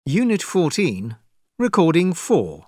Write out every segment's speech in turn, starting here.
Unit 14, Recording 4.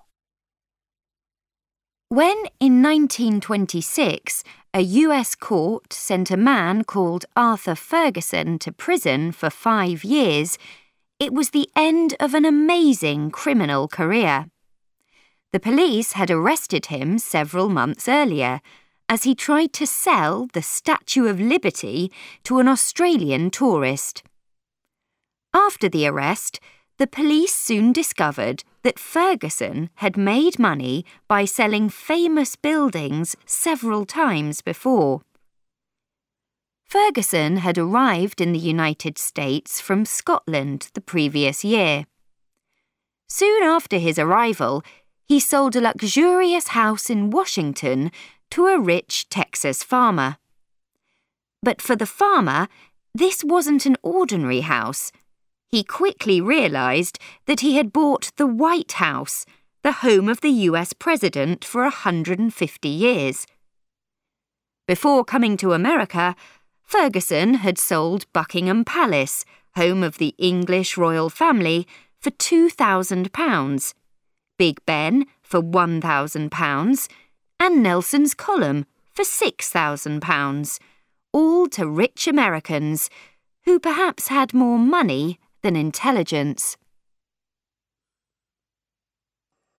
When, in 1926, a US court sent a man called Arthur Ferguson to prison for 5 years, it was the end of an amazing criminal career. The police had arrested him several months earlier, as he tried to sell the Statue of Liberty to an Australian tourist. After the arrest, the police soon discovered that Ferguson had made money by selling famous buildings several times before. Ferguson had arrived in the United States from Scotland the previous year. Soon after his arrival, he sold a luxurious house in Washington to a rich Texas farmer. But for the farmer, this wasn't an ordinary house. He quickly realized that he had bought the White House, the home of the US president for 150 years. Before coming to America, Ferguson had sold Buckingham Palace, home of the English royal family, for £2,000, Big Ben for £1,000, and Nelson's Column for £6,000, all to rich Americans who perhaps had more money than intelligence.